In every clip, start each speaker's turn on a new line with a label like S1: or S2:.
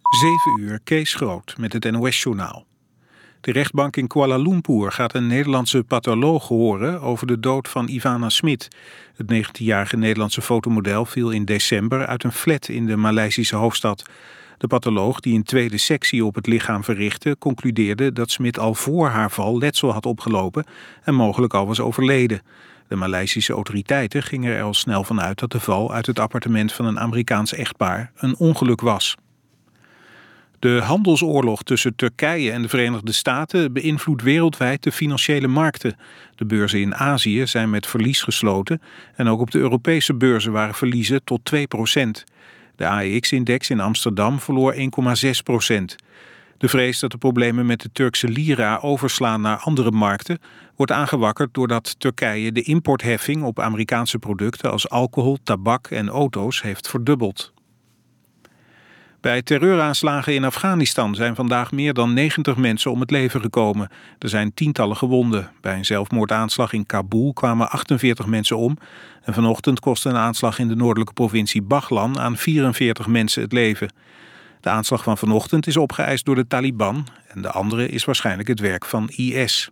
S1: 7 uur, Kees Groot met het NOS-journaal. De rechtbank in Kuala Lumpur gaat een Nederlandse patholoog horen over de dood van Ivana Smit. Het 19-jarige Nederlandse fotomodel viel in december uit een flat in de Maleisische hoofdstad. De patholoog, die een tweede sectie op het lichaam verrichtte, concludeerde dat Smit al voor haar val letsel had opgelopen en mogelijk al was overleden. De Maleisische autoriteiten gingen er al snel van uit dat de val uit het appartement van een Amerikaans echtpaar een ongeluk was. De handelsoorlog tussen Turkije en de Verenigde Staten beïnvloedt wereldwijd de financiële markten. De beurzen in Azië zijn met verlies gesloten en ook op de Europese beurzen waren verliezen tot 2%. De AEX-index in Amsterdam verloor 1,6%. De vrees dat de problemen met de Turkse lira overslaan naar andere markten wordt aangewakkerd doordat Turkije de importheffing op Amerikaanse producten als alcohol, tabak en auto's heeft verdubbeld. Bij terreuraanslagen in Afghanistan zijn vandaag meer dan 90 mensen om het leven gekomen. Er zijn tientallen gewonden. Bij een zelfmoordaanslag in Kabul kwamen 48 mensen om. En vanochtend kostte een aanslag in de noordelijke provincie Baghlan aan 44 mensen het leven. De aanslag van vanochtend is opgeëist door de Taliban en de andere is waarschijnlijk het werk van IS.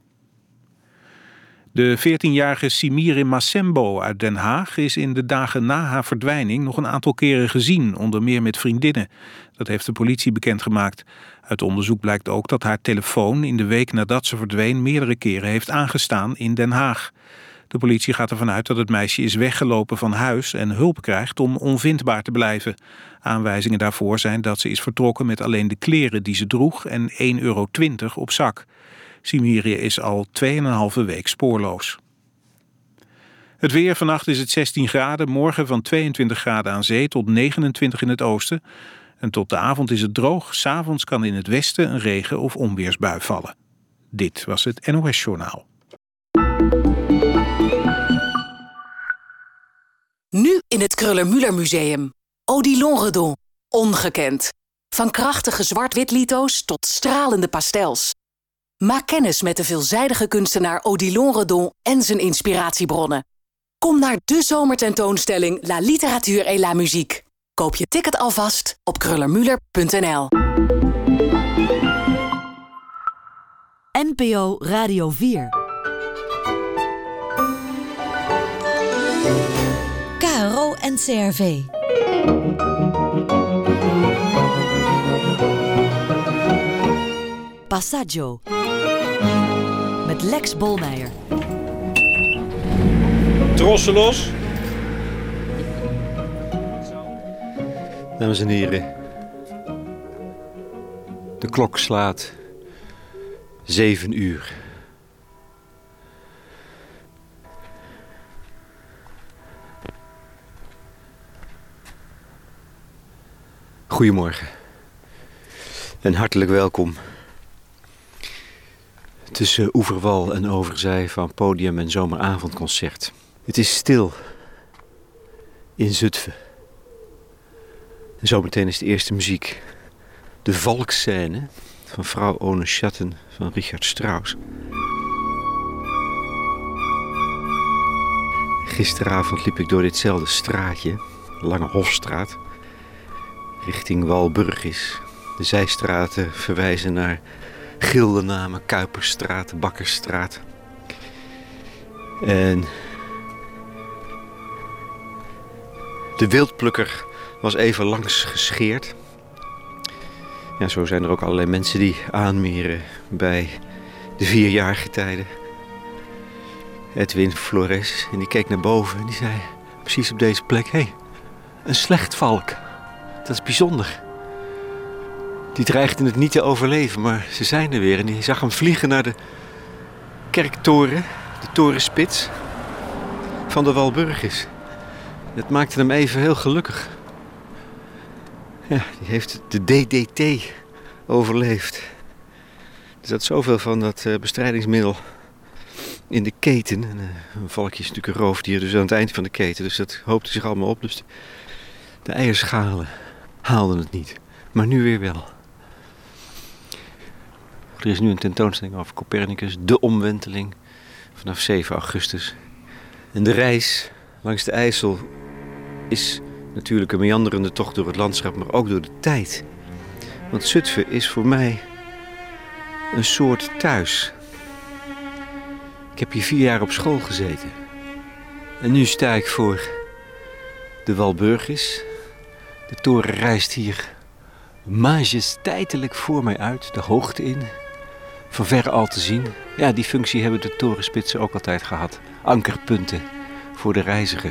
S1: De 14-jarige Simire Massembo uit Den Haag is in de dagen na haar verdwijning nog een aantal keren gezien, onder meer met vriendinnen. Dat heeft de politie bekendgemaakt. Uit onderzoek blijkt ook dat haar telefoon in de week nadat ze verdween meerdere keren heeft aangestaan in Den Haag. De politie gaat ervan uit dat het meisje is weggelopen van huis en hulp krijgt om onvindbaar te blijven. Aanwijzingen daarvoor zijn dat ze is vertrokken met alleen de kleren die ze droeg en €1,20 op zak. Simire is al 2,5 week spoorloos. Het weer, vannacht is het 16 graden, morgen van 22 graden aan zee tot 29 in het oosten. En tot de avond is het droog, 's avonds kan in het westen een regen- of onweersbui vallen. Dit was het NOS-journaal.
S2: Nu in het Kröller-Müller Museum. Odilon Redon. Ongekend. Van krachtige zwart-wit lito's tot stralende pastels. Maak kennis met de veelzijdige kunstenaar Odilon Redon en zijn inspiratiebronnen. Kom naar de zomertentoonstelling La Littérature et la Musique. Koop je ticket alvast op kröllermuller.nl.
S3: NPO Radio 4. KRO en CRV. Passaggio. Met Lex Bolmeijer.
S4: Trossen los. Dames en heren. De klok slaat 7 uur. Goedemorgen. En hartelijk welkom. Tussen oeverwal en overzij van podium en zomeravondconcert. Het is stil in Zutphen. En zometeen is de eerste muziek. De Valkscène van Frau ohne Schatten van Richard Strauss. Gisteravond liep ik door ditzelfde straatje, Lange Hofstraat, richting Walburgis. De zijstraten verwijzen naar gildenamen, Kuiperstraat, Bakkersstraat. En de wildplukker was even langs gescheerd. Ja, zo zijn er ook allerlei mensen die aanmeren bij de 4-jarige tijden. Edwin Flores, en die keek naar boven en die zei precies op deze plek: hé, een slechtvalk. Dat is bijzonder. Die dreigden het niet te overleven, maar ze zijn er weer. En die zag hem vliegen naar de kerktoren, de torenspits van de Walburgis. Dat maakte hem even heel gelukkig. Ja, die heeft de DDT overleefd. Er zat zoveel van dat bestrijdingsmiddel in de keten. En, een valkje is natuurlijk een roofdier, dus aan het eind van de keten. Dus dat hoopte zich allemaal op. Dus de eierschalen haalden het niet. Maar nu weer wel. Er is nu een tentoonstelling over Copernicus, de omwenteling, vanaf 7 augustus. En de reis langs de IJssel is natuurlijk een meanderende tocht door het landschap, maar ook door de tijd. Want Zutphen is voor mij een soort thuis. Ik heb hier 4 jaar op school gezeten. En nu sta ik voor de Walburgis. De toren rijst hier majesteitelijk voor mij uit, de hoogte in. Van verre al te zien. Ja, die functie hebben de torenspitsen ook altijd gehad. Ankerpunten voor de reiziger.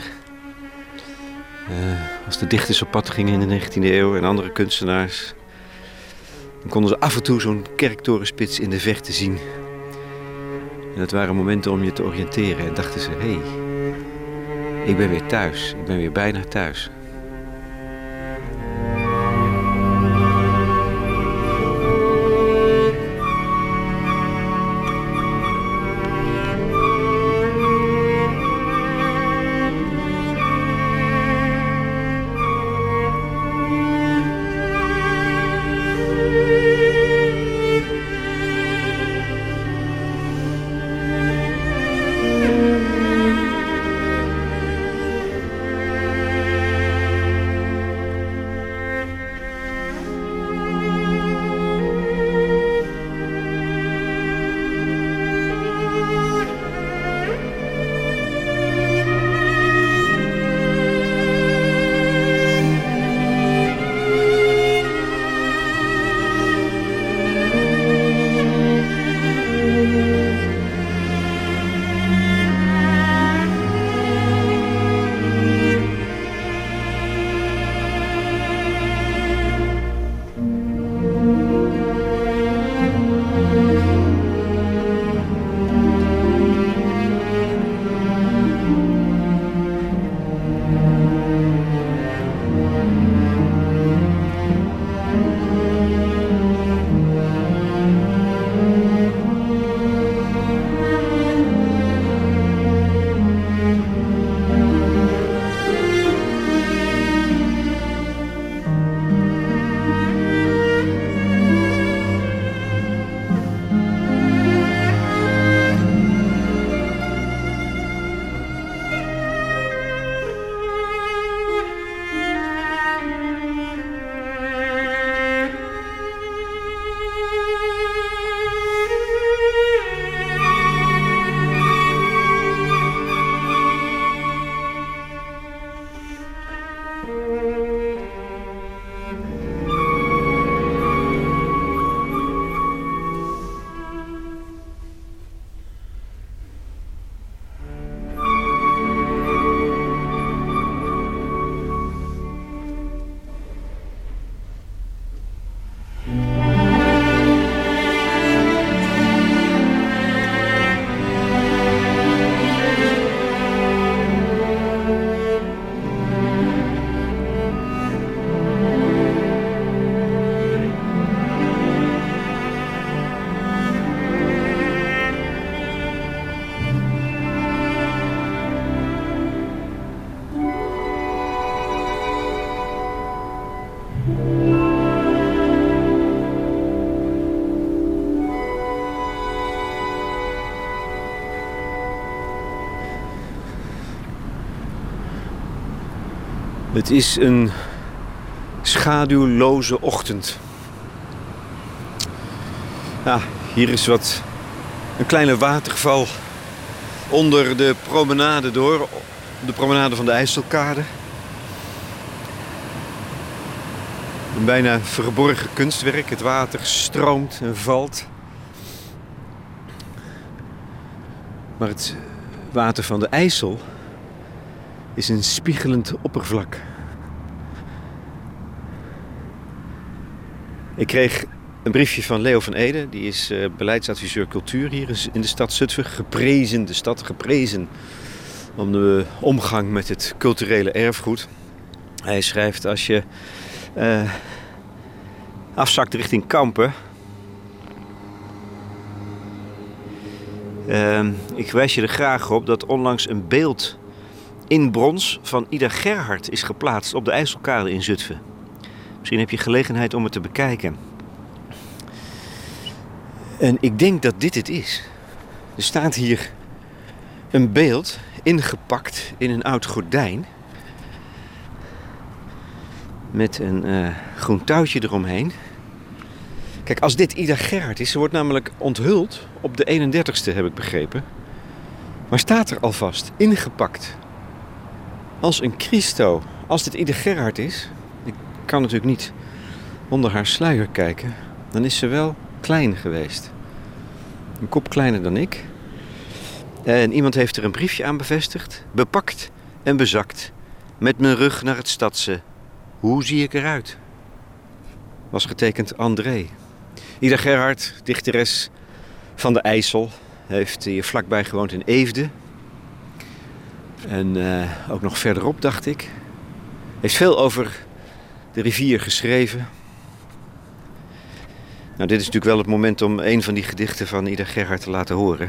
S4: Als de dichters op pad gingen in de 19e eeuw en andere kunstenaars, dan konden ze af en toe zo'n kerktorenspits in de verte zien. En dat waren momenten om je te oriënteren. En dachten ze, hé, ik ben weer thuis. Ik ben weer bijna thuis. Het is een schaduwloze ochtend. Ja, hier is een kleine waterval onder de promenade door. De promenade van de IJsselkade. Een bijna verborgen kunstwerk. Het water stroomt en valt. Maar het water van de IJssel is een spiegelend oppervlak. Ik kreeg een briefje van Leo van Ede. Die is beleidsadviseur cultuur hier in de stad Zutphen. Geprezen, de stad geprezen om de omgang met het culturele erfgoed. Hij schrijft, als je afzakt richting Kampen. Ik wijs je er graag op dat onlangs een beeld in brons van Ida Gerhard is geplaatst op de IJsselkade in Zutphen. Misschien heb je gelegenheid om het te bekijken. En ik denk dat dit het is. Er staat hier een beeld ingepakt in een oud gordijn. Met een groen touwtje eromheen. Kijk, als dit Ida Gerhard is, ze wordt namelijk onthuld op de 31ste, heb ik begrepen. Maar staat er alvast, ingepakt, als een Christo. Als dit Ida Gerhard is, ik kan natuurlijk niet onder haar sluier kijken, dan is ze wel klein geweest. Een kop kleiner dan ik. En iemand heeft er een briefje aan bevestigd, bepakt en bezakt, met mijn rug naar het stadse. Hoe zie ik eruit? Was getekend André. Ida Gerhard, dichteres van de IJssel, heeft hier vlakbij gewoond in Eefde. En ook nog verderop, dacht ik. Heeft veel over de rivier geschreven. Nou, dit is natuurlijk wel het moment om een van die gedichten van Ida Gerhard te laten horen.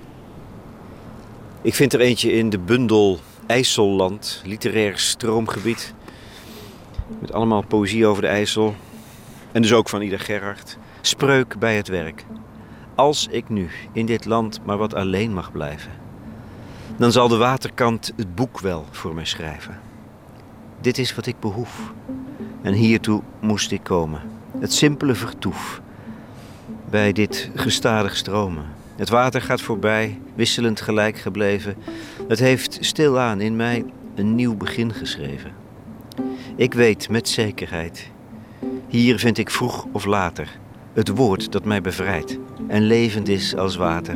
S4: Ik vind er eentje in de bundel IJsselland, literair stroomgebied. Met allemaal poëzie over de IJssel. En dus ook van Ida Gerhard. Spreuk bij het werk. Als ik nu in dit land maar wat alleen mag blijven, dan zal de waterkant het boek wel voor mij schrijven. Dit is wat ik behoef. En hiertoe moest ik komen. Het simpele vertoef. Bij dit gestadig stromen. Het water gaat voorbij, wisselend gelijk gebleven. Het heeft stilaan in mij een nieuw begin geschreven. Ik weet met zekerheid, hier vind ik vroeg of later het woord dat mij bevrijdt en levend is als water.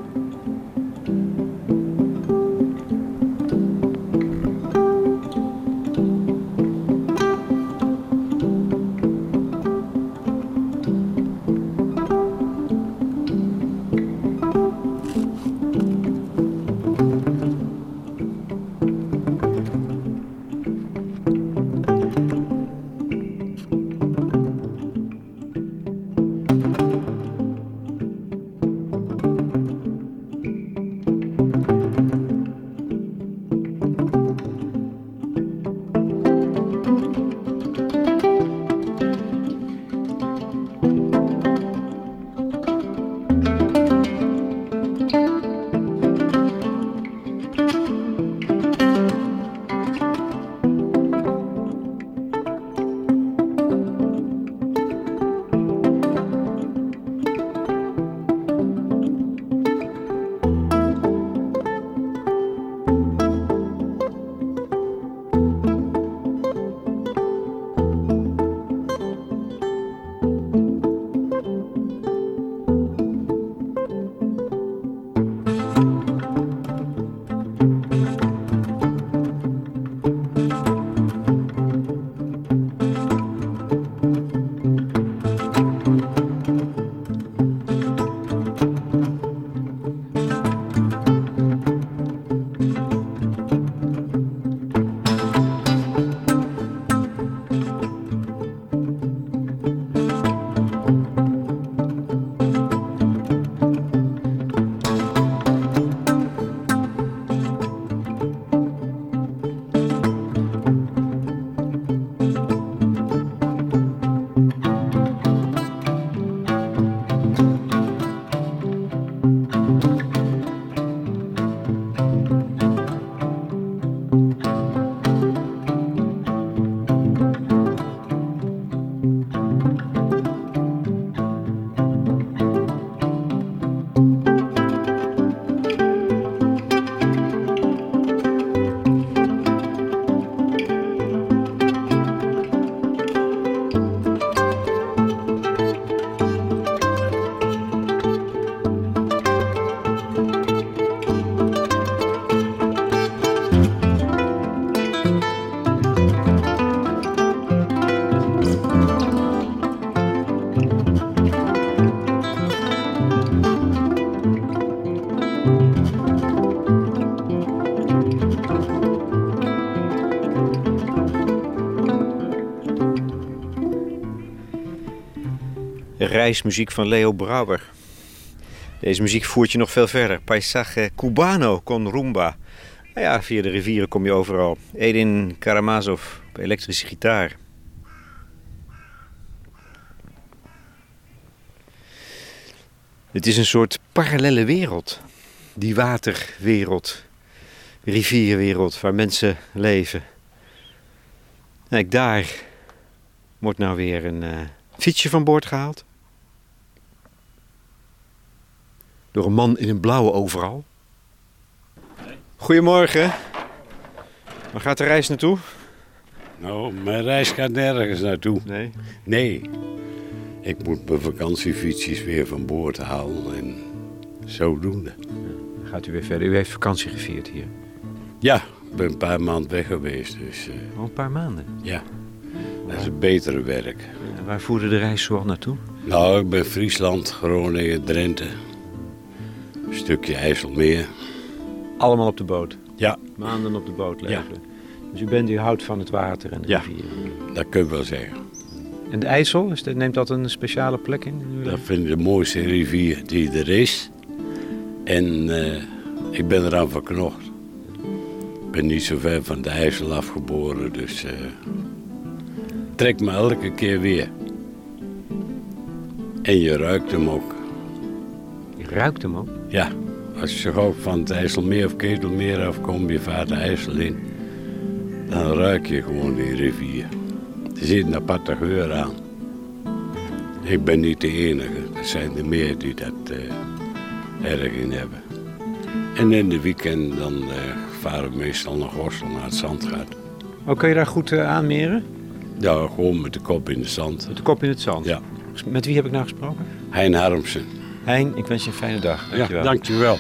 S4: Reismuziek van Leo Brouwer. Deze muziek voert je nog veel verder. Paisaje Cubano con rumba. Nou ja, via de rivieren kom je overal. Edin Karamazov op elektrische gitaar. Het is een soort parallelle wereld. Die waterwereld. Rivierwereld waar mensen leven. Kijk, daar wordt nou weer een fietsje van boord gehaald. door een man in een blauwe overal. Goedemorgen. Waar gaat de reis naartoe?
S5: Nou, mijn reis gaat nergens naartoe.
S4: Nee.
S5: Nee. Ik moet mijn vakantiefietsjes weer van boord halen en zodoende.
S4: Dan gaat u weer verder. U heeft vakantie gevierd hier.
S5: Ja, ik ben een paar maanden weg geweest, dus
S4: Al een paar maanden.
S5: ja. Dat is een betere werk.
S4: En waar voerde de reis zoal naartoe?
S5: Nou, ik ben Friesland, Groningen, Drenthe. Een stukje IJsselmeer.
S4: Allemaal op de boot.
S5: Ja,
S4: Maanden op de boot leven. Dus u houdt van het water en de
S5: Ja.
S4: rivieren.
S5: dat kun je wel zeggen.
S4: En de IJssel, neemt dat een speciale plek in uw
S5: Dat
S4: leven?
S5: vind ik de mooiste rivier die er is. En ik ben eraan verknocht. Ik ben niet zo ver van de IJssel afgeboren, dus trek me elke keer weer. En je ruikt hem ook.
S4: Je ruikt hem ook.
S5: Ja, als je ook van het IJsselmeer of Ketelmeer afkomt, je vaart de IJssel in, dan ruik je gewoon die rivier. Er zit een aparte geur aan. Ik ben niet de enige, er zijn er meer die dat erg in hebben. En in de weekend dan varen we meestal naar Gorssel, naar het Zandgat.
S4: Oh, kun je daar goed aanmeren?
S5: Ja, gewoon met de kop in de zand.
S4: Met de kop in het zand?
S5: Ja.
S4: Met wie heb ik nou gesproken?
S5: Hein Harmsen.
S4: Hein, ik wens je een fijne dag. Dankjewel.
S5: Ja, dankjewel.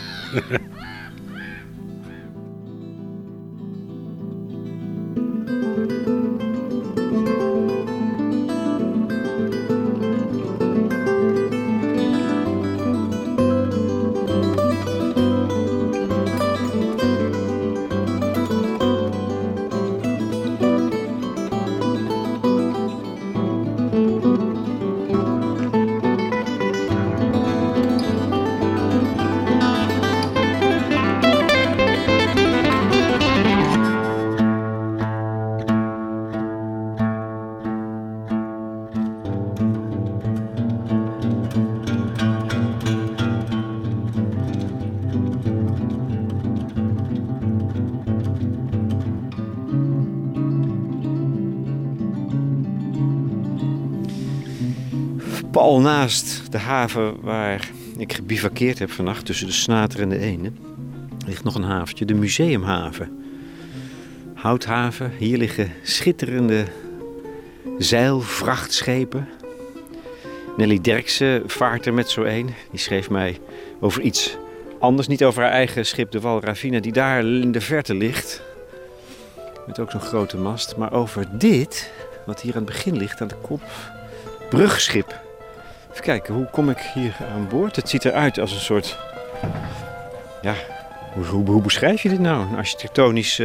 S4: Pal naast de haven waar ik gebivakkeerd heb vannacht, tussen de Snater en de Ene, ligt nog een haventje, de Museumhaven. Houthaven, hier liggen schitterende zeilvrachtschepen. Nelly Derksen vaart er met zo een. Die schreef mij over iets anders, niet over haar eigen schip, de Walravina, die daar in de verte ligt. Met ook zo'n grote mast, maar over dit, wat hier aan het begin ligt, aan de kop, brugschip. Even kijken, hoe kom ik hier aan boord? Het ziet eruit als een soort... Ja, hoe beschrijf je dit nou? Een architectonisch...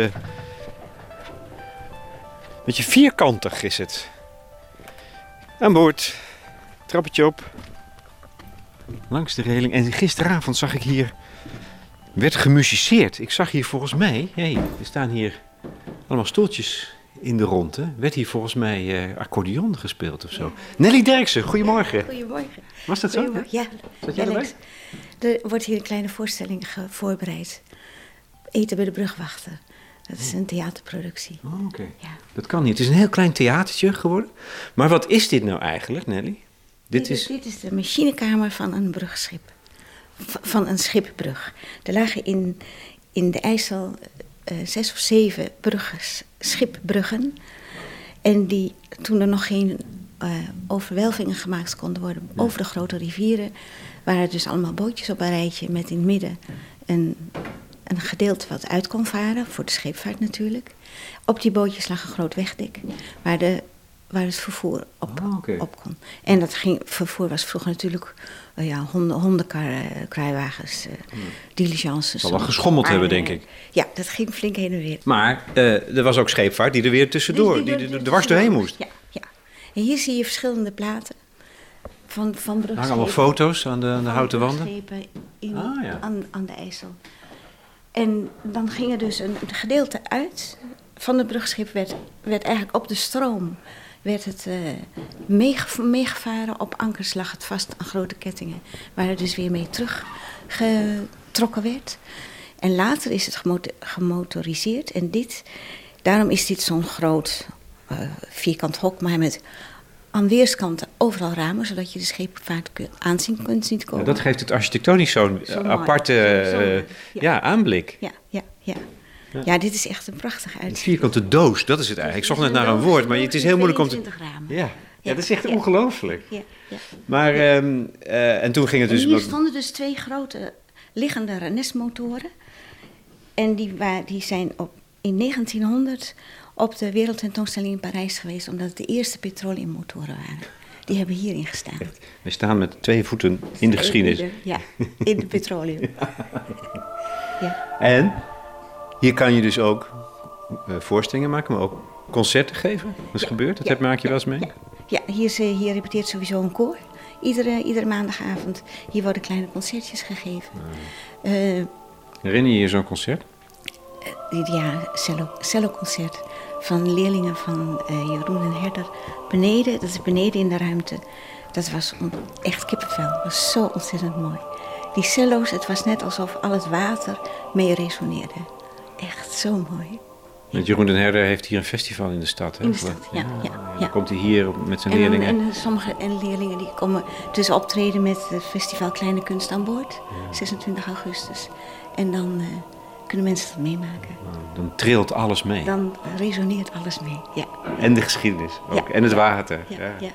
S4: beetje vierkantig is het. Aan boord. Trappetje op. Langs de reling. En gisteravond zag ik hier... werd gemusiceerd. Ik zag hier volgens mij... er staan hier allemaal stoeltjes in de ronde. Werd hier volgens mij accordeon gespeeld of zo. Nelly Derksen, goedemorgen.
S6: Goedemorgen.
S4: Was dat zo?
S6: Goedemorgen. Ja,
S4: Zat jij erbij?
S6: Alex. Er wordt hier een kleine voorstelling voorbereid. Eten bij de brugwachten. Dat is een theaterproductie.
S4: Oh, oké.
S6: Ja.
S4: Dat kan niet. Het is een heel klein theatertje geworden. Maar wat is dit nou eigenlijk, Nelly? Dit is...
S6: Dit is de machinekamer van een brugschip. Van een schipbrug. Er lagen in de IJssel 6 of 7 schipbruggen. En die, toen er nog geen overwelvingen gemaakt konden worden over de grote rivieren, waren er dus allemaal bootjes op een rijtje met in het midden een gedeelte wat uit kon varen, voor de scheepvaart natuurlijk. Op die bootjes lag een groot wegdek waar het vervoer op kon. En dat vervoer was vroeger natuurlijk hondenkarren, kruiwagens, diligences.
S4: Zal wel geschommeld hebben, denk ik.
S6: Ja, dat ging flink heen en weer.
S4: Maar er was ook scheepvaart die er weer tussendoor, die er dwars doorheen moest.
S6: Ja. En hier zie je verschillende platen van brugschepen.
S4: Er hangen allemaal foto's aan de houten wanden.
S6: Aan de IJssel. En dan ging er dus een gedeelte uit van het brugschip, werd eigenlijk op de stroom werd het meegevaren. Op ankers lag het vast aan grote kettingen, waar het dus weer mee teruggetrokken werd. En later is het gemotoriseerd. En daarom is dit zo'n groot vierkant hok, maar met aan weerskanten overal ramen, zodat je de scheepvaart aanzien kunt zien komen.
S4: Dat geeft het architectonisch zo'n aparte aanblik.
S6: Ja, dit is echt een prachtig
S4: Een
S6: uitzicht.
S4: vierkante doos, dat is het eigenlijk. Ik zocht net naar een woord, maar het is heel moeilijk om te...
S6: 22 ramen.
S4: Ja, dat is echt ongelooflijk.
S6: Ja.
S4: Maar, en toen ging het
S6: En
S4: dus...
S6: hier stonden dus 2 grote liggende Rennes-motoren. En die zijn in 1900 op de wereldtentoonstelling in Parijs geweest, omdat het de eerste petroleummotoren waren. Die hebben hierin gestaan.
S4: We staan met 2 voeten in de geschiedenis.
S6: Ja, in de petroleum. Ja.
S4: En hier kan je dus ook voorstellingen maken, maar ook concerten geven. Dat is gebeurd, dat maak je wel eens mee?
S6: Ja, hier repeteert sowieso een koor. Iedere maandagavond. Hier worden kleine concertjes gegeven.
S4: Herinner je je zo'n concert?
S6: Celloconcert van leerlingen van Jeroen en Herder. Beneden, dat is beneden in de ruimte. Dat was echt kippenvel. Dat was zo ontzettend mooi. Die cello's, het was net alsof al het water mee resoneerde. Echt zo mooi.
S4: Met Jeroen den Herder heeft hier een festival in de stad. Hè?
S6: In de stad, ja.
S4: Dan komt hij hier met zijn leerlingen.
S6: En sommige leerlingen die komen dus optreden met het festival Kleine Kunst aan Boord. 26 augustus. En dan kunnen mensen dat meemaken.
S4: Dan trilt alles mee.
S6: Dan resoneert alles mee, ja.
S4: En de geschiedenis ook.
S6: Ja.
S4: En het water.
S6: Ja.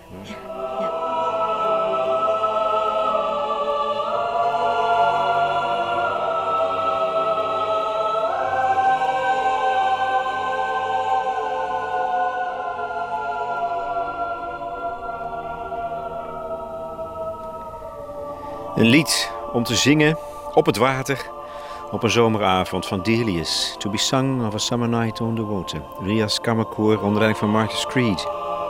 S4: Een lied om te zingen op het water op een zomeravond van Delius. To be sung of a summer night on the water. Rias Kammerkoor onder leiding van Marcus Creed.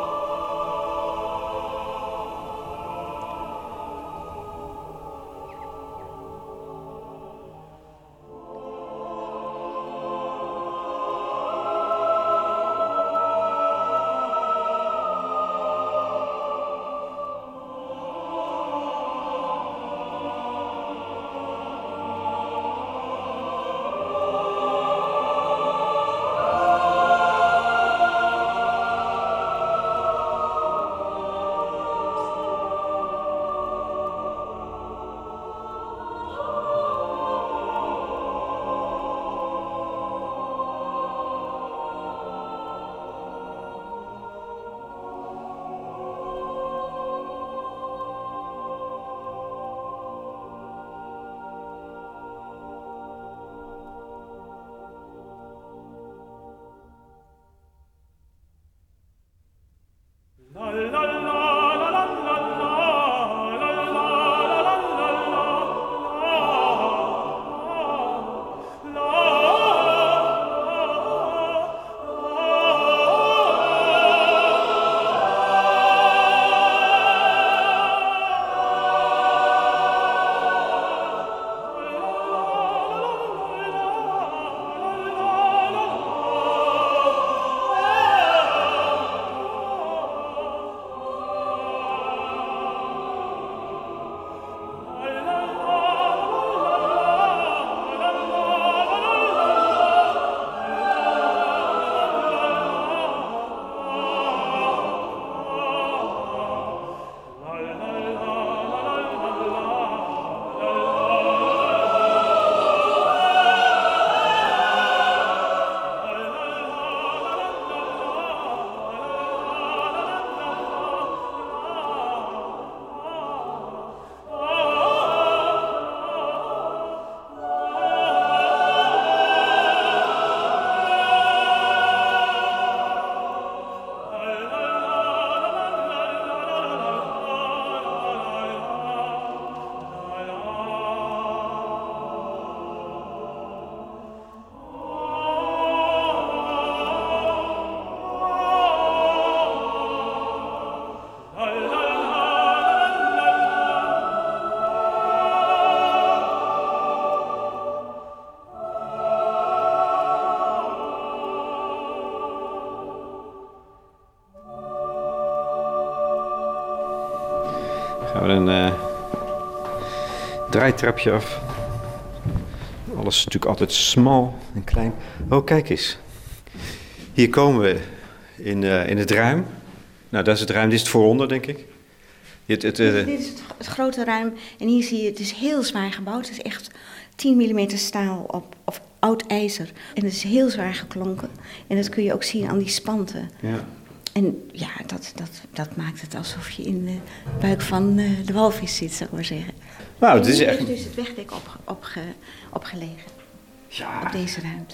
S4: Gaan we een draaitrapje af. Alles is natuurlijk altijd smal en klein. Oh, kijk eens. Hier komen we in het ruim. Nou, dat is het ruim. Dit is het vooronder, denk ik.
S6: Dit is het grote ruim. En hier zie je, het is heel zwaar gebouwd. Het is echt 10 mm staal of oud ijzer. En het is heel zwaar geklonken. En dat kun je ook zien aan die spanten.
S4: Ja.
S6: En ja, dat maakt het alsof je in de buik van de walvis zit, zou ik maar zeggen.
S4: Nou,
S6: en
S4: het is
S6: hier
S4: echt...
S6: heeft dus het wegdek opgelegen.
S4: Ja.
S6: Op deze ruimte.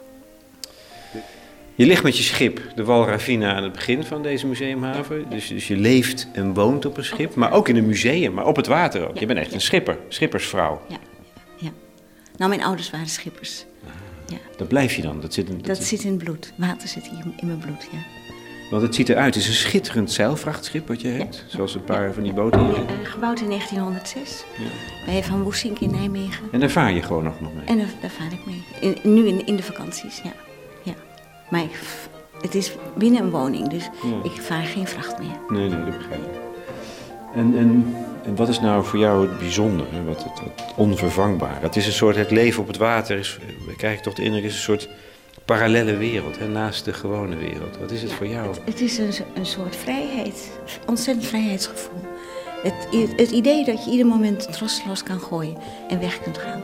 S4: Je ligt met je schip, de Walravina, aan het begin van deze museumhaven. Dus je leeft en woont op een schip, maar ook in een museum, maar op het water ook.
S6: Ja,
S4: Je bent echt een schipper, schippersvrouw.
S6: Ja. Nou, mijn ouders waren schippers. Ja.
S4: Dat blijf je dan?
S6: Dat zit in het bloed. Water zit hier in mijn bloed, ja.
S4: Want het ziet eruit, het is een schitterend zeilvrachtschip wat je hebt. Zoals een paar van die boten hier.
S6: Gebouwd in 1906
S4: Ja.
S6: bij Van Woesink in Nijmegen.
S4: En daar vaar je gewoon nog mee?
S6: En daar vaar ik mee. Nu in de vakanties, ja. Maar het is binnen een woning, dus ik vaar geen vracht meer.
S4: Nee, dat begrijp ik. En wat is nou voor jou het bijzondere, wat onvervangbare? Het is een soort, het leven op het water, krijg ik toch de indruk, is een soort parallele wereld, hè, naast de gewone wereld. Wat is het voor jou?
S6: Het is een soort vrijheid, ontzettend vrijheidsgevoel. Het idee dat je ieder moment troosteloos kan gooien en weg kunt gaan.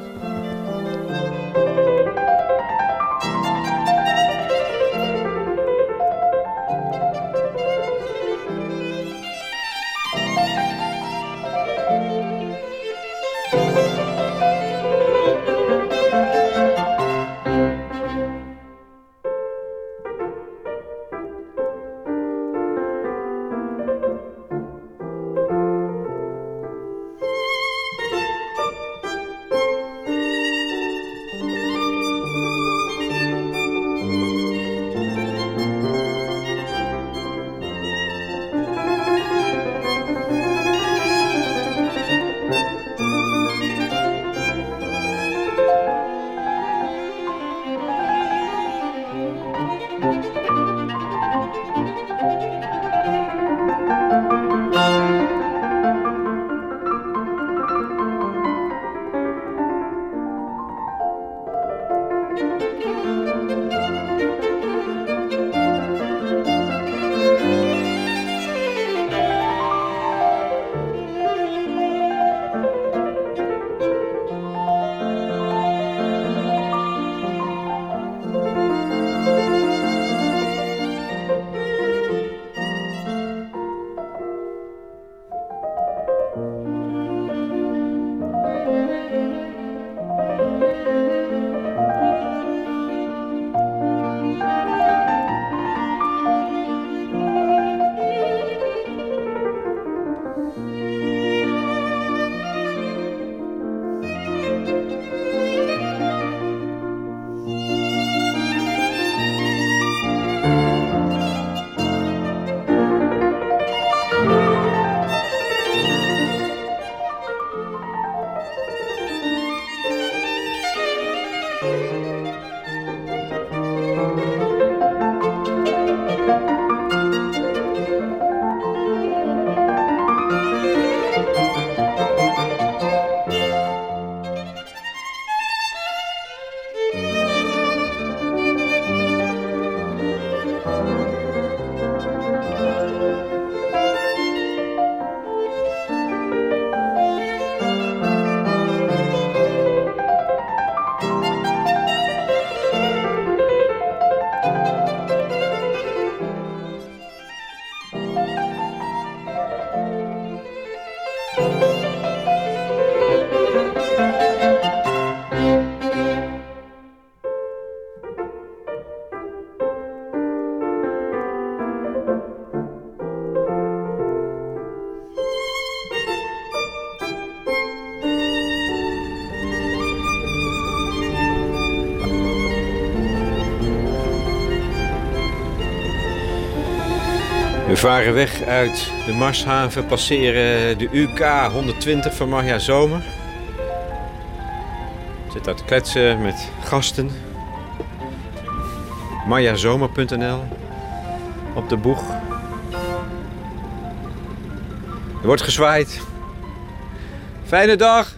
S4: We varen weg uit de Marshaven, passeren de UK 120 van Marja Zomer. Ik zit daar te kletsen met gasten. marjazomer.nl op de boeg. Er wordt gezwaaid. Fijne dag!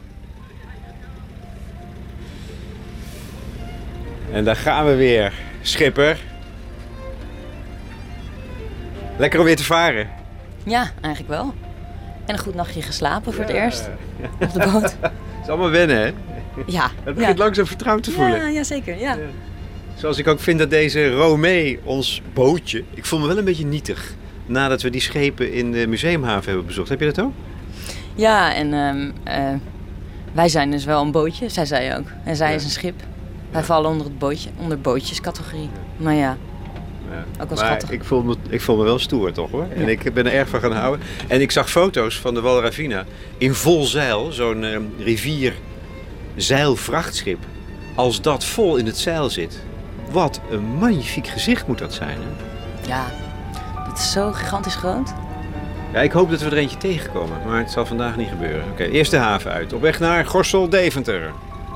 S4: En daar gaan we weer, schipper. Lekker om weer te varen.
S7: Ja, eigenlijk wel. En een goed nachtje geslapen voor het eerst. Op de boot.
S4: Het is allemaal wennen, hè?
S7: Ja.
S4: Het begint langzaam vertrouwd te voelen.
S7: Ja, zeker. Ja.
S4: Zoals ik ook vind dat deze Romee, ons bootje... Ik voel me wel een beetje nietig nadat we die schepen in de museumhaven hebben bezocht. Heb je dat ook?
S7: Ja, en wij zijn dus wel een bootje, zei zij ook. En zij is een schip. Wij vallen onder het bootje, onder bootjescategorie. Maar ja, ook wel schattig.
S4: Ik voel me wel stoer toch hoor. En ik ben er erg van gaan houden. En ik zag foto's van de Val Ravina in vol zeil. Zo'n rivierzeilvrachtschip. Als dat vol in het zeil zit. Wat een magnifiek gezicht moet dat zijn. Hè?
S7: Ja, dat is zo gigantisch groot.
S4: Ja, ik hoop dat we er eentje tegenkomen. Maar het zal vandaag niet gebeuren. Oké, eerst de haven uit. Op weg naar Gorssel-Deventer.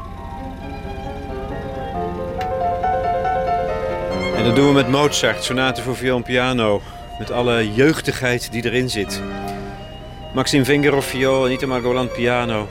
S4: En dat doen we met Mozart, sonate voor viool en piano. Met alle jeugdigheid die erin zit. Maxim Vingerhoff viool en Itamar Golan piano.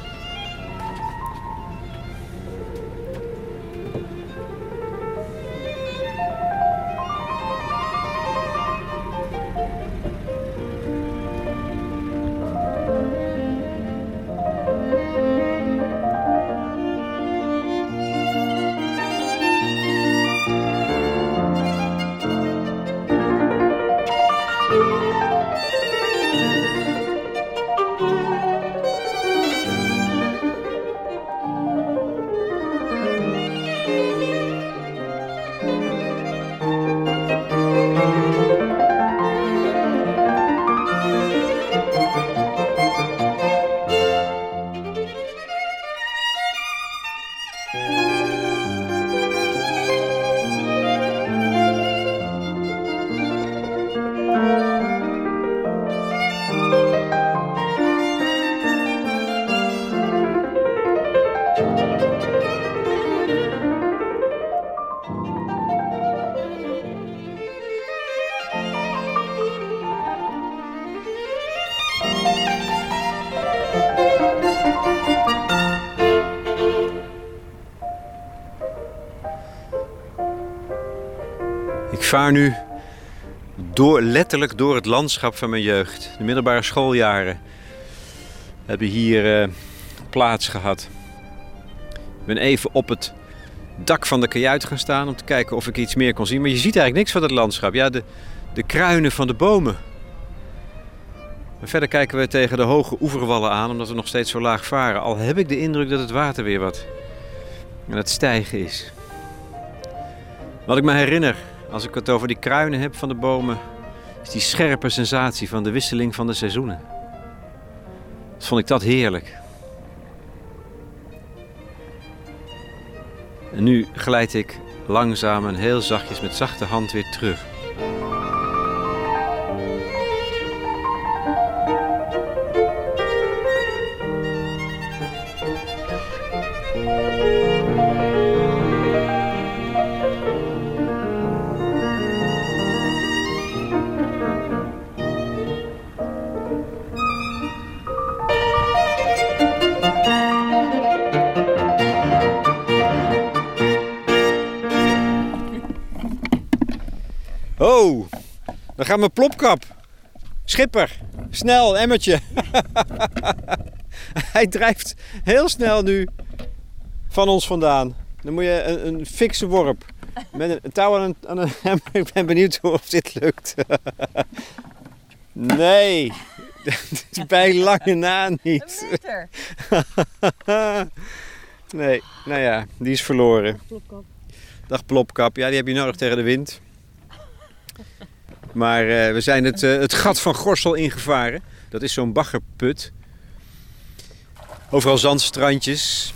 S4: Ik vaar nu letterlijk door het landschap van mijn jeugd. De middelbare schooljaren hebben hier plaats gehad. Ik ben even op het dak van de kajuit gaan staan om te kijken of ik iets meer kon zien. Maar je ziet eigenlijk niks van het landschap. Ja, de kruinen van de bomen. En verder kijken we tegen de hoge oeverwallen aan, omdat we nog steeds zo laag varen. Al heb ik de indruk dat het water weer wat aan het stijgen is. Wat ik me herinner, als ik het over die kruinen heb van de bomen, is die scherpe sensatie van de wisseling van de seizoenen. Dat vond ik dat heerlijk. En nu glijd ik langzaam en heel zachtjes met zachte hand weer terug. Oh, dan gaat mijn plopkap. Schipper, snel, emmertje. Hij drijft heel snel nu van ons vandaan. Dan moet je een fikse worp. Met een touw aan een emmer. Ik ben benieuwd of dit lukt. Nee, dat is bij lange na niet. Nee, nou ja, die is verloren. Dag plopkap. Ja, die heb je nodig tegen de wind. Maar we zijn het gat van Gorssel ingevaren. Dat is zo'n baggerput. Overal zandstrandjes.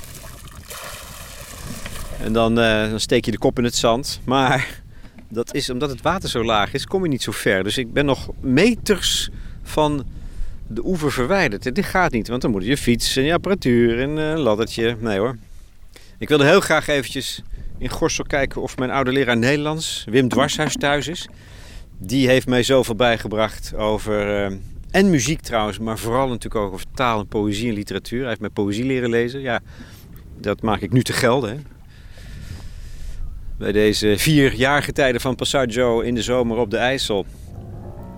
S4: En dan steek je de kop in het zand. Maar dat is, omdat het water zo laag is, kom je niet zo ver. Dus ik ben nog meters van de oever verwijderd. Dit gaat niet, want dan moet je fiets en je apparatuur en een laddertje. Nee hoor. Ik wilde heel graag eventjes in Gorssel kijken of mijn oude leraar Nederlands, Wim Dwarshuis, thuis is. Die heeft mij zoveel bijgebracht over, en muziek trouwens, maar vooral natuurlijk ook over taal en poëzie en literatuur. Hij heeft mij poëzie leren lezen. Ja, dat maak ik nu te gelden. Hè. Bij deze 4 jaargetijden van Passaggio in de zomer op de IJssel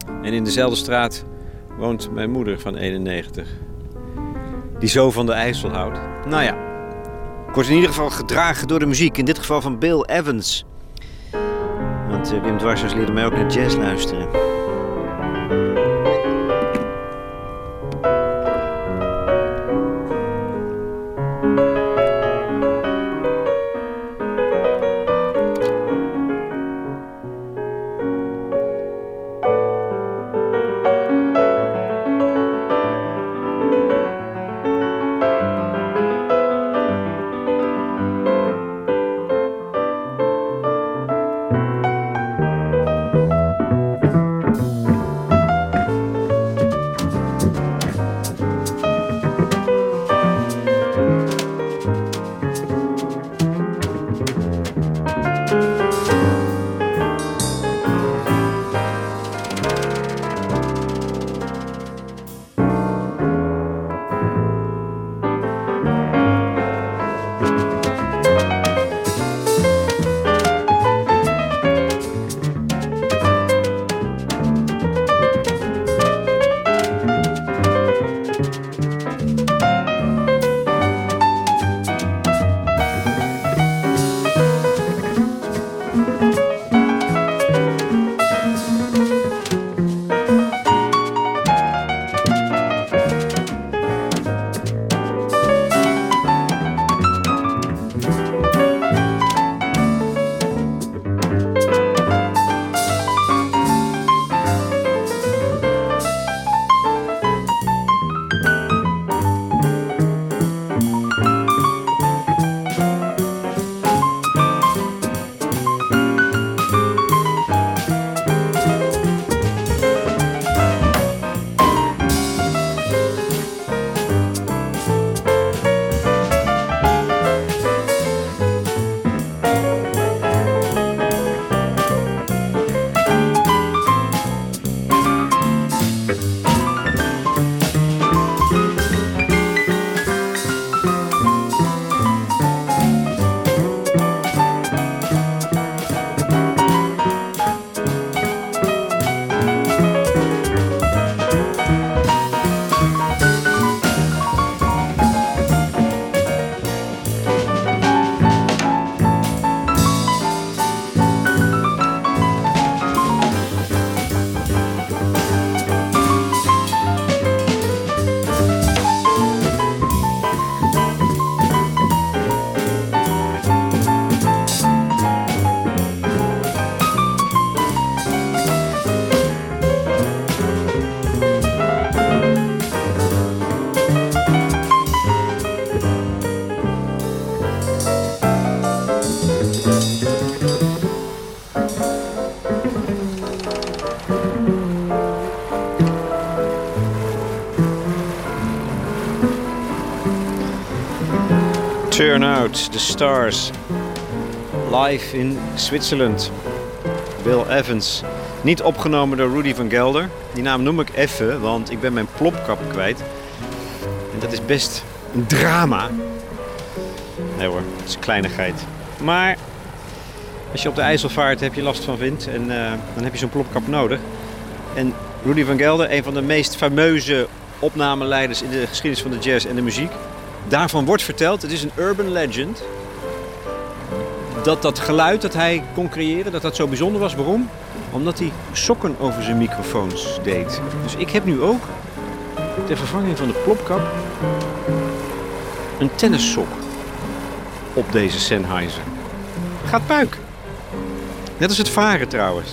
S4: En in dezelfde straat woont mijn moeder van 91. Die zo van de IJssel houdt. Nou ja, ik word in ieder geval gedragen door de muziek. In dit geval van Bill Evans. Want Wim Dwarshuis leerde mij ook naar jazz luisteren. Turn Out the Stars. Live in Zwitserland. Bill Evans. Niet opgenomen door Rudy van Gelder. Die naam noem ik even, want ik ben mijn plopkap kwijt. En dat is best een drama. Nee hoor, het is een kleinigheid. Maar als je op de IJssel vaart, heb je last van wind. En dan heb je zo'n plopkap nodig. En Rudy van Gelder, een van de meest fameuze opnameleiders in de geschiedenis van de jazz en de muziek. Daarvan wordt verteld, het is een urban legend, dat geluid dat hij kon creëren, dat zo bijzonder was. Waarom? Omdat hij sokken over zijn microfoons deed. Dus ik heb nu ook, ter vervanging van de plopkap, een tennissok op deze Sennheiser. Gaat puik. Net als het varen trouwens.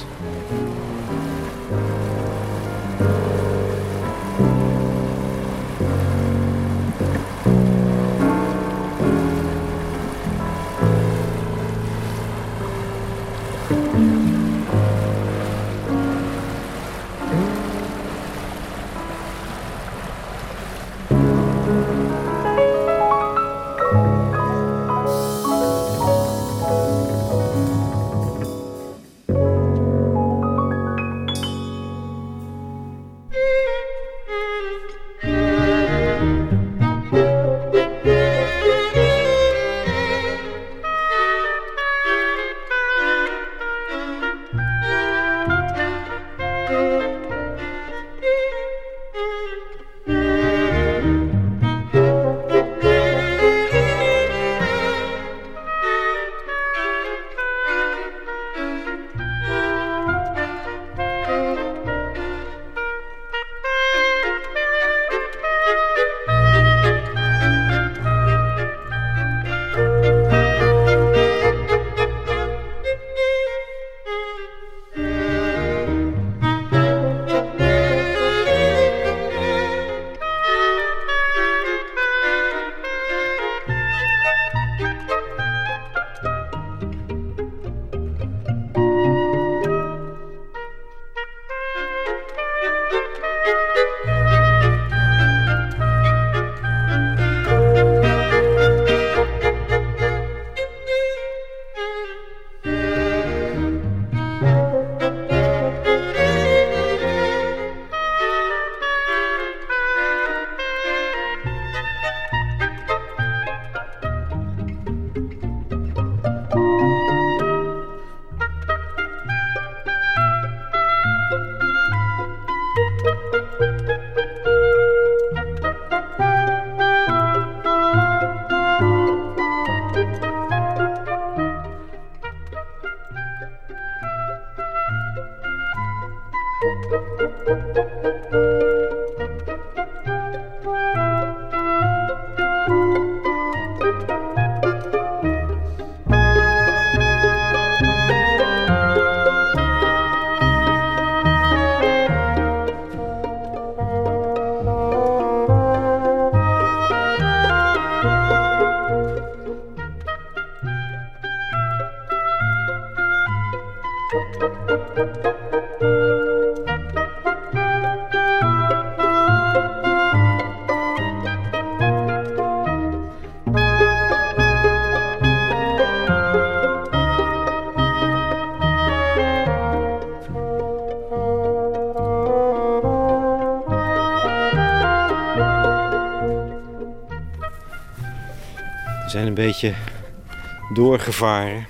S4: zijn een beetje doorgevaren.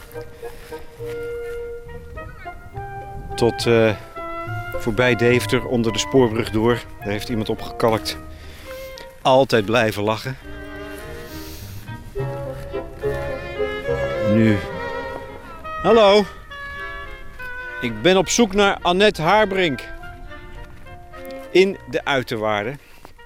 S4: Tot voorbij Deventer, onder de spoorbrug door. Daar heeft iemand op gekalkt. Altijd blijven lachen. Nu. Hallo. Ik ben op zoek naar Annette Haarbrink. In de Uiterwaarden.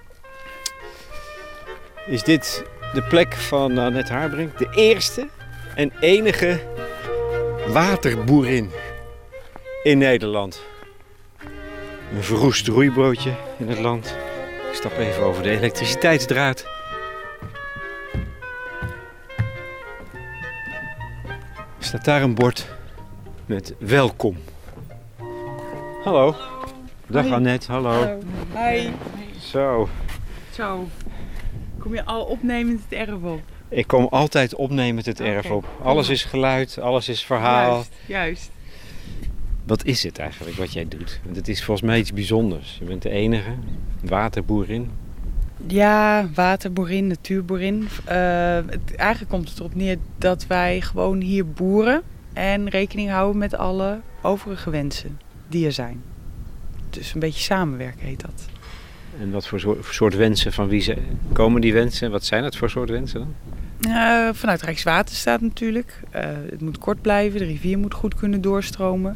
S4: Is dit de plek van Annette Haarbrink? De eerste en enige waterboerin in Nederland. Een verroest roeibroodje in het land. Ik stap even over de elektriciteitsdraad. Staat daar een bord met welkom. Hallo. Dag
S8: Hoi.
S4: Annette, hallo.
S8: Hi.
S4: Zo.
S8: Zo. Kom je al opnemend het erf op?
S4: Ik kom altijd opnemend het erf op. Alles is geluid, alles is verhaal.
S8: Juist.
S4: Wat is het eigenlijk wat jij doet? Want het is volgens mij iets bijzonders. Je bent de enige waterboerin.
S8: Ja, waterboerin, natuurboerin. Eigenlijk komt het erop neer dat wij gewoon hier boeren en rekening houden met alle overige wensen die er zijn. Dus een beetje samenwerken heet dat.
S4: En wat voor soort wensen, van wie komen die wensen? Wat zijn dat voor soort wensen dan?
S8: Vanuit Rijkswaterstaat natuurlijk. Het moet kort blijven, de rivier moet goed kunnen doorstromen.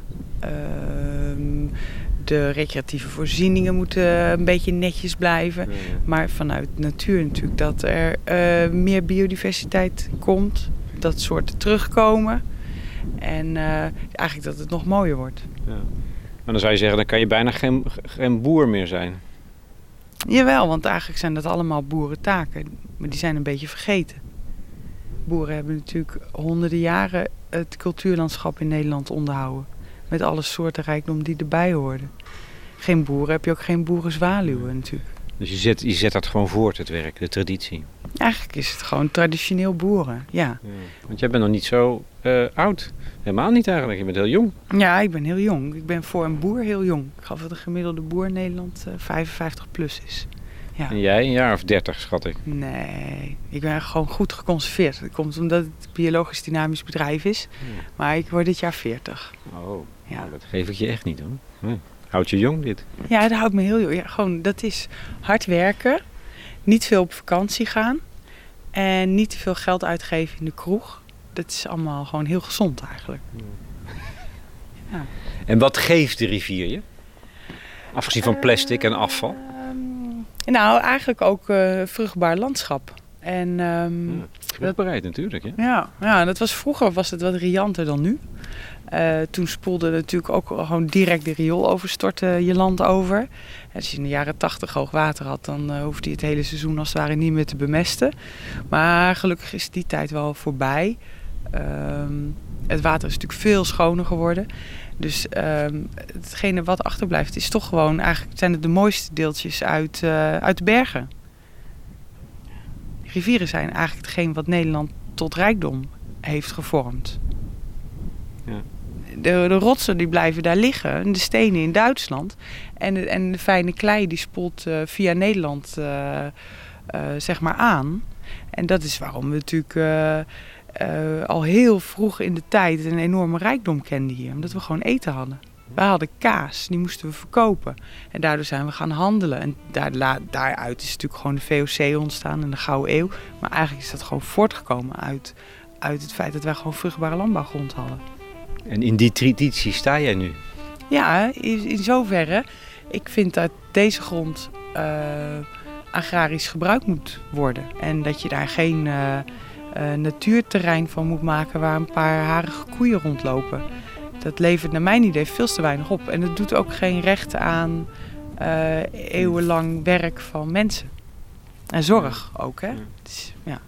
S8: De recreatieve voorzieningen moeten een beetje netjes blijven.
S4: Ja.
S8: Maar vanuit natuur natuurlijk dat er meer biodiversiteit komt. Dat soorten terugkomen. En eigenlijk dat het nog mooier wordt.
S4: Ja. Maar dan zou je zeggen, dan kan je bijna geen boer meer zijn.
S8: Jawel, want eigenlijk zijn dat allemaal boerentaken. Maar die zijn een beetje vergeten. Boeren hebben natuurlijk honderden jaren het cultuurlandschap in Nederland onderhouden. Met alle soorten rijkdom die erbij hoorden. Geen boeren heb je ook geen boerenzwaluwen natuurlijk.
S4: Dus je zet dat gewoon voort, het werk, de traditie.
S8: Eigenlijk is het gewoon traditioneel boeren, ja.
S4: Ja. Want jij bent nog niet zo oud. Helemaal niet eigenlijk, je bent heel jong.
S8: Ja, ik ben heel jong. Ik ben voor een boer heel jong. Ik geloof dat de gemiddelde boer in Nederland 55 plus is. Ja.
S4: En jij, een jaar of 30 schat ik.
S8: Nee, ik ben gewoon goed geconserveerd. Dat komt omdat het een biologisch dynamisch bedrijf is.
S4: Ja.
S8: Maar ik word dit jaar 40.
S4: Oh,
S8: Ja.
S4: nou, dat geef ik je echt niet hoor. Nee. Houd je jong dit.
S8: Ja, dat houdt me heel jong. Ja, gewoon, dat is hard werken. Niet veel op vakantie gaan. En niet te veel geld uitgeven in de kroeg. Dat is allemaal gewoon heel gezond eigenlijk. Ja.
S4: En wat geeft de rivier je? Afgezien van plastic en afval.
S8: Nou, eigenlijk ook vruchtbaar landschap. En
S4: Vruchtbaarheid natuurlijk, hè?
S8: ja, dat was vroeger was het wat rianter dan nu. Toen spoelde natuurlijk ook gewoon direct de riool overstortte je land over. En als je in de jaren 80 hoog water had, dan hoefde je het hele seizoen als het ware niet meer te bemesten. Maar gelukkig is die tijd wel voorbij. Het water is natuurlijk veel schoner geworden. Dus hetgene wat achterblijft is toch gewoon, eigenlijk zijn het de mooiste deeltjes uit de bergen. Rivieren zijn eigenlijk hetgeen wat Nederland tot rijkdom heeft gevormd.
S4: Ja.
S8: De rotsen die blijven daar liggen, de stenen in Duitsland. En de fijne klei die spoelt via Nederland zeg maar aan. En dat is waarom we natuurlijk al heel vroeg in de tijd een enorme rijkdom kenden hier. Omdat we gewoon eten hadden. We hadden kaas, die moesten we verkopen. En daardoor zijn we gaan handelen. En daaruit is natuurlijk gewoon de VOC ontstaan en de Gouden Eeuw. Maar eigenlijk is dat gewoon voortgekomen uit het feit dat wij gewoon vruchtbare landbouwgrond hadden.
S4: En in die traditie sta jij nu?
S8: Ja, in zoverre. Ik vind dat deze grond agrarisch gebruikt moet worden. En dat je daar geen natuurterrein van moet maken waar een paar harige koeien rondlopen. Dat levert naar mijn idee veel te weinig op. En het doet ook geen recht aan eeuwenlang werk van mensen. En zorg ook, hè. Dus, ja.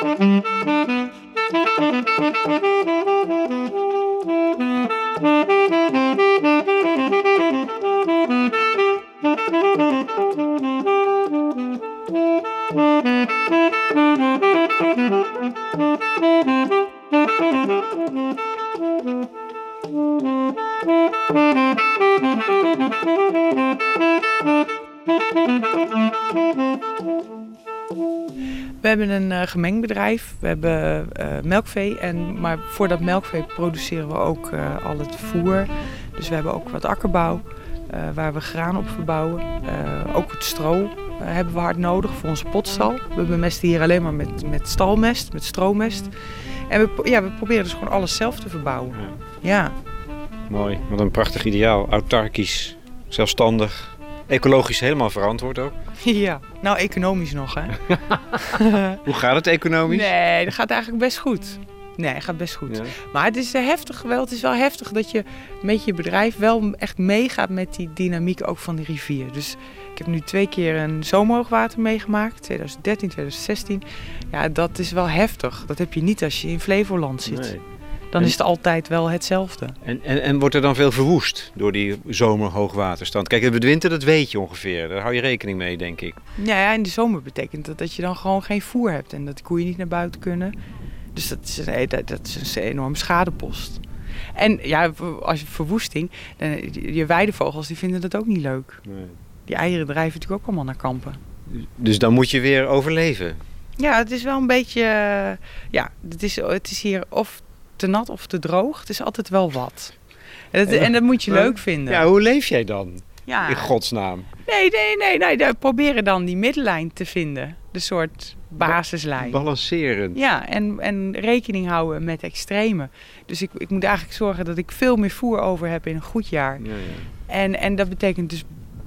S8: We hebben een gemengd bedrijf, we hebben melkvee, maar voor dat melkvee produceren we ook al het voer. Dus we hebben ook wat akkerbouw waar we graan op verbouwen. Ook het stro hebben we hard nodig voor onze potstal. We bemesten hier alleen maar met stalmest, met stroomest. En we proberen dus gewoon alles zelf te verbouwen. Ja.
S4: Mooi, wat een prachtig ideaal. Autarkisch, zelfstandig, ecologisch helemaal verantwoord ook.
S8: Ja, nou economisch nog hè.
S4: Hoe gaat het economisch?
S8: Nee, dat gaat eigenlijk best goed. Nee, het gaat best goed. Ja. Maar het is heftig wel. Het is wel heftig dat je met je bedrijf wel echt meegaat met die dynamiek ook van de rivier. Dus ik heb nu 2 keer een zomerhoogwater meegemaakt, 2013, 2016. Ja, dat is wel heftig. Dat heb je niet als je in Flevoland zit. Nee. Dan is het altijd wel hetzelfde.
S4: En wordt er dan veel verwoest door die zomerhoogwaterstand? Kijk, de winter, dat weet je ongeveer. Daar hou je rekening mee, denk ik.
S8: Ja, in de zomer betekent dat je dan gewoon geen voer hebt en dat de koeien niet naar buiten kunnen. Dus dat is een enorme schadepost. En ja, als je verwoesting, je weidevogels die vinden dat ook niet leuk. Nee. Die eieren drijven natuurlijk ook allemaal naar kampen.
S4: Dus dan moet je weer overleven?
S8: Ja, het is wel een beetje... het is hier of te nat of te droog. Het is altijd wel wat. En dat moet je leuk vinden.
S4: Ja, hoe leef jij dan?
S8: Ja.
S4: In godsnaam?
S8: Nee. We proberen dan die middenlijn te vinden. De soort basislijn.
S4: Balancerend.
S8: Ja, en rekening houden met extreme. Dus ik moet eigenlijk zorgen dat ik veel meer voer over heb in een goed jaar. Ja. En dat betekent dus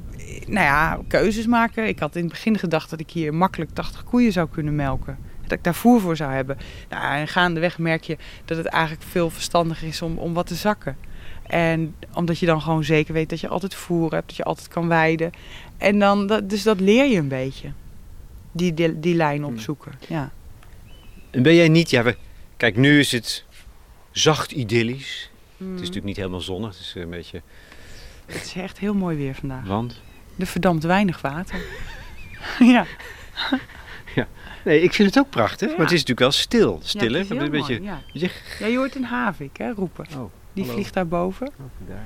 S8: keuzes maken. Ik had in het begin gedacht dat ik hier makkelijk 80 koeien zou kunnen melken. Dat ik daar voer voor zou hebben. Nou, en gaandeweg merk je dat het eigenlijk veel verstandiger is om wat te zakken. En omdat je dan gewoon zeker weet dat je altijd voer hebt, dat je altijd kan weiden. En dan, dus dat leer je een beetje. Die lijn opzoeken, ja.
S4: En ben jij niet... Kijk, nu is het zacht idyllisch. Het is natuurlijk niet helemaal zonnig. Het is een beetje...
S8: Het is echt heel mooi weer vandaag.
S4: Want?
S8: Er verdampt weinig water. Ja.
S4: Ja. Nee, ik vind het ook prachtig. Ja. Maar het is natuurlijk wel stil. Stil, hè?
S8: Een beetje, mooi, ja. Je hoort een havik roepen. Oh, die vliegt daarboven.
S4: Oh,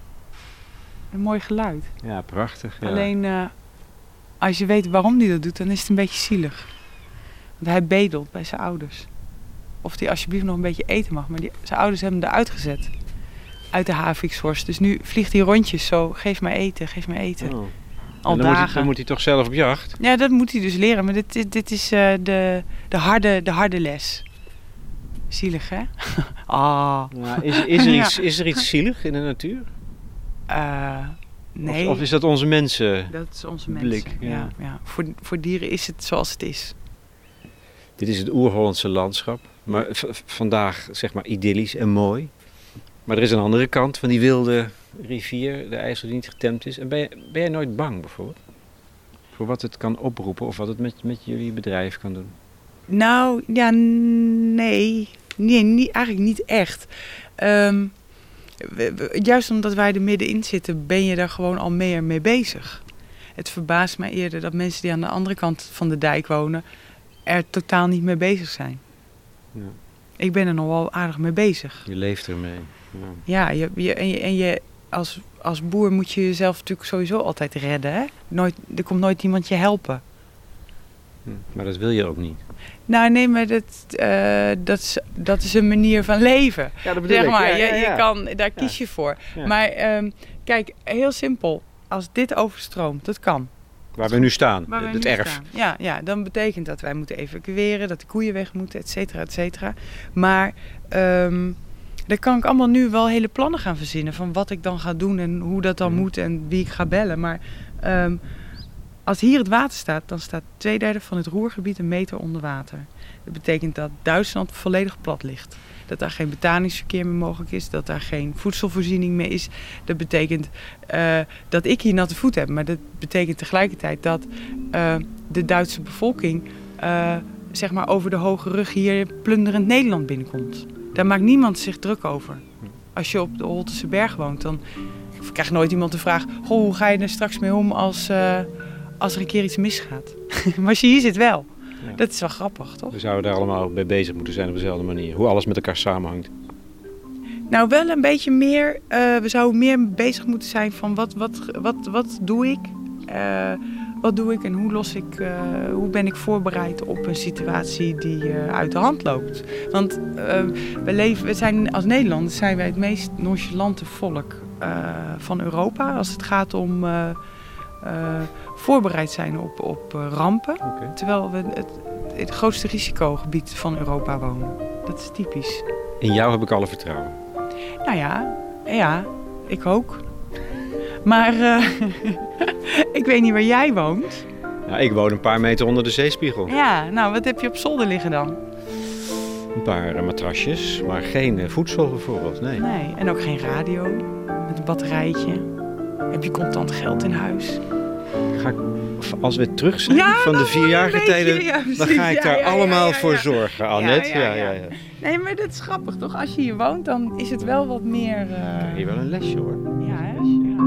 S8: een mooi geluid.
S4: Ja, prachtig. Ja.
S8: Alleen als je weet waarom hij dat doet, dan is het een beetje zielig. Want hij bedelt bij zijn ouders. Of hij alsjeblieft nog een beetje eten mag. Maar zijn ouders hebben hem eruit gezet. Uit de havikshorst. Dus nu vliegt hij rondjes zo. Geef mij eten, geef mij eten. Oh. Al dagen.
S4: Dan moet hij toch zelf op jacht?
S8: Ja, dat moet hij dus leren. Maar dit is de harde les. Zielig, hè?
S4: Ja, is er iets zielig in de natuur?
S8: Nee.
S4: Of is dat onze mensen?
S8: Dat is onze mensen, ja. Voor dieren is het zoals het is.
S4: Dit is het oer-Hollandse landschap. Maar vandaag zeg maar idyllisch en mooi. Maar er is een andere kant van die wilde rivier, de IJssel, die niet getemd is. En ben jij nooit bang bijvoorbeeld? Voor wat het kan oproepen of wat het met jullie bedrijf kan doen?
S8: Nou, ja, nee, eigenlijk niet echt. Juist omdat wij er middenin zitten, ben je daar gewoon al meer mee bezig. Het verbaast mij eerder dat mensen die aan de andere kant van de dijk wonen er totaal niet mee bezig zijn. Ja. Ik ben er nog wel aardig mee bezig.
S4: Je leeft ermee.
S8: Ja, je als boer moet je jezelf natuurlijk sowieso altijd redden. Hè? Er komt nooit iemand je helpen.
S4: Maar dat wil je ook niet.
S8: Nou nee, maar dat is een manier van leven.
S4: Ja, dat bedoel ik.
S8: Maar. Je kan, daar kies je voor. Ja. Maar kijk, heel simpel. Als dit overstroomt, dat kan.
S4: Waar we nu staan, het erf.
S8: Ja, dan betekent dat wij moeten evacueren, dat de koeien weg moeten, et cetera, et cetera. Maar daar kan ik allemaal nu wel hele plannen gaan verzinnen van wat ik dan ga doen en hoe dat dan moet en wie ik ga bellen. Maar als hier het water staat, dan staat 2/3 van het Roergebied een meter onder water. Dat betekent dat Duitsland volledig plat ligt. Dat daar geen betalingsverkeer meer mogelijk is, dat daar geen voedselvoorziening meer is. Dat betekent dat ik hier natte voet heb, maar dat betekent tegelijkertijd dat de Duitse bevolking zeg maar over de hoge rug hier plunderend Nederland binnenkomt. Daar maakt niemand zich druk over. Als je op de Holtense Berg woont, dan krijgt nooit iemand de vraag... Goh, hoe ga je er straks mee om als er een keer iets misgaat? Maar als je hier zit wel. Ja. Dat is wel grappig, toch?
S4: We zouden daar allemaal mee bezig moeten zijn op dezelfde manier. Hoe alles met elkaar samenhangt.
S8: Nou, wel een beetje meer... we zouden meer bezig moeten zijn van wat doe ik? Wat doe ik en hoe ben ik voorbereid op een situatie die uit de hand loopt? Want we zijn, als Nederlanders zijn wij het meest nonchalante volk van Europa. Als het gaat om voorbereid zijn op rampen. Okay. Terwijl we het grootste risicogebied van Europa wonen. Dat is typisch.
S4: In jou heb ik alle vertrouwen.
S8: Nou ja, ik ook. Maar ik weet niet waar jij woont.
S4: Ja, ik woon een paar meter onder de zeespiegel.
S8: Ja, nou wat heb je op zolder liggen dan?
S4: Een paar matrasjes, maar geen voedsel bijvoorbeeld, nee.
S8: Nee, en ook geen radio met een batterijtje. Heb je contant geld in huis?
S4: Als we terug zijn van de 4-jarige tijden, dan ga ik daar allemaal voor zorgen, Annette. Ja.
S8: Nee, maar dat is grappig toch? Als je hier woont, dan is het wel wat meer...
S4: Ik krijg hier wel een lesje hoor.
S8: Ja, hè?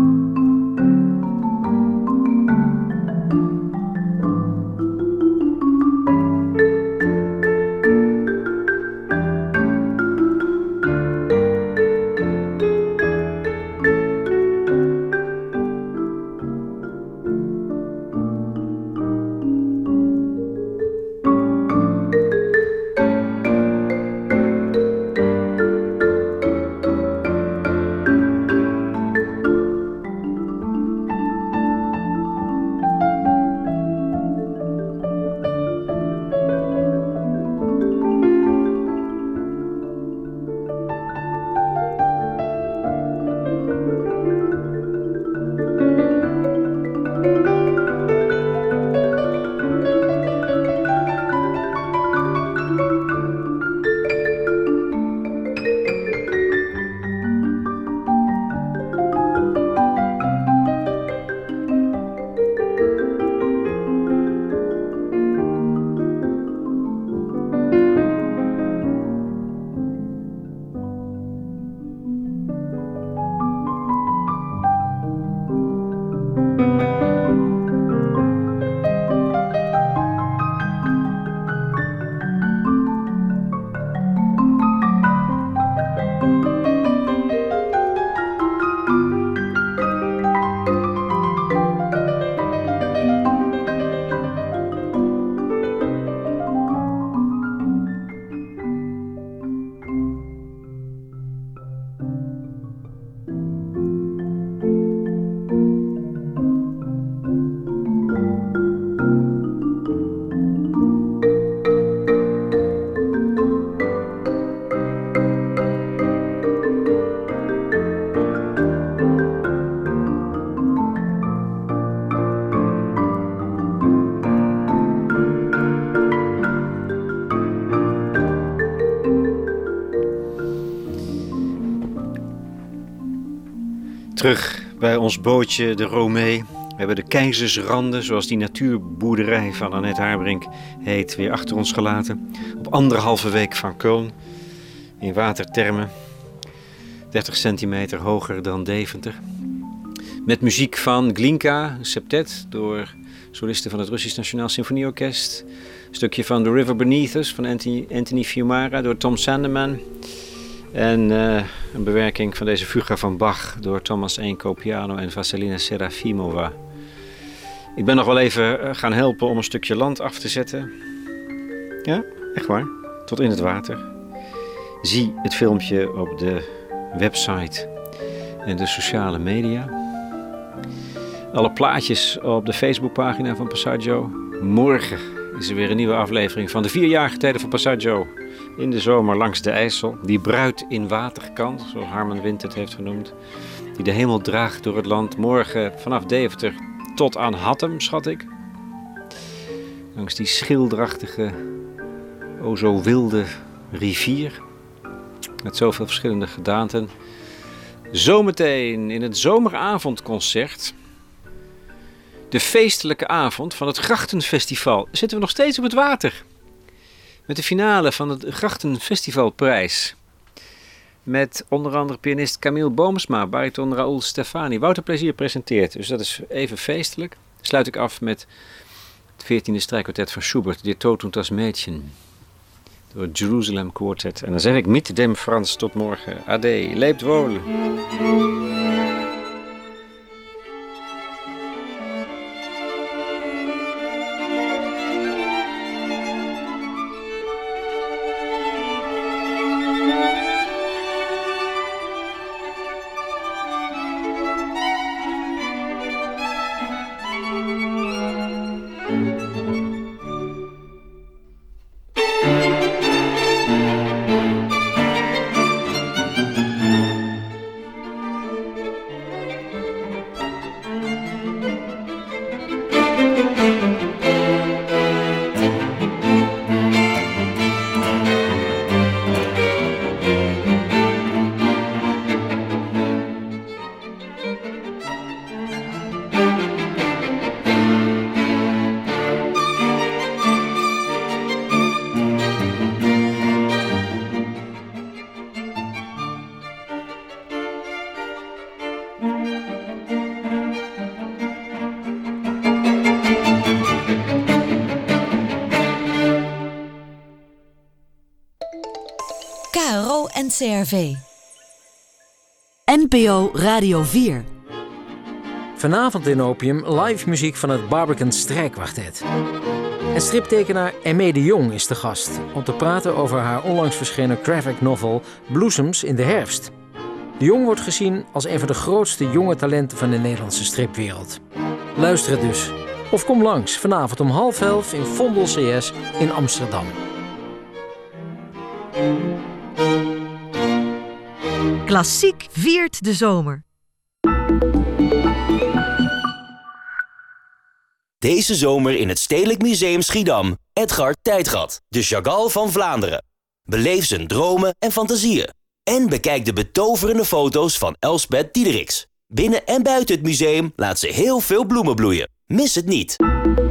S4: Terug bij ons bootje, de Romee. We hebben de Keizersranden, zoals die natuurboerderij van Annette Haarbrink heet, weer achter ons gelaten. Op 1,5 week van Köln, in watertermen. 30 centimeter hoger dan Deventer. Met muziek van Glinka, een septet, door solisten van het Russisch Nationaal Symfonieorkest. Een stukje van The River Beneath Us van Anthony Fiumara door Tom Sandeman. En een bewerking van deze fuga van Bach door Thomas Enko piano en Vasilina Serafimova. Ik ben nog wel even gaan helpen om een stukje land af te zetten. Ja, echt waar. Tot in het water. Zie het filmpje op de website en de sociale media. Alle plaatjes op de Facebookpagina van Passaggio. Morgen is er weer een nieuwe aflevering van de 4-jarige tijden van Passaggio. In de zomer langs de IJssel. Die bruid in waterkant, zoals Harmen Wind het heeft genoemd. Die de hemel draagt door het land. Morgen vanaf Deventer tot aan Hattem, schat ik. Langs die schilderachtige, o zo wilde rivier. Met zoveel verschillende gedaanten. Zometeen in het zomeravondconcert. De feestelijke avond van het Grachtenfestival. Zitten we nog steeds op het water. Met de finale van het Grachtenfestivalprijs. Met onder andere pianist Camille Boomsma, bariton Raoul Stefani. Wouter Plezier presenteert, dus dat is even feestelijk. Sluit ik af met het 14e strijkkwartet van Schubert, Die Tod und das Mädchen. Door het Jerusalem Quartet. En dan zeg ik mit dem Franz tot morgen. Ade, lebt wohl.
S3: KRO en CRV. NPO Radio 4.
S9: Vanavond in Opium live muziek van het Barbican Strijkkwartet. En striptekenaar Aimee de Jong is de gast om te praten over haar onlangs verschenen graphic novel Bloesems in de herfst. De Jong wordt gezien als een van de grootste jonge talenten van de Nederlandse stripwereld. Luister het dus. Of kom langs vanavond om 10:30 in Vondel CS in Amsterdam.
S3: Klassiek viert de zomer.
S10: Deze zomer in het Stedelijk Museum Schiedam. Edgar Tijdgat, de Chagall van Vlaanderen. Beleef zijn dromen en fantasieën. En bekijk de betoverende foto's van Elsbeth Diederichs. Binnen en buiten het museum laat ze heel veel bloemen bloeien. Mis het niet.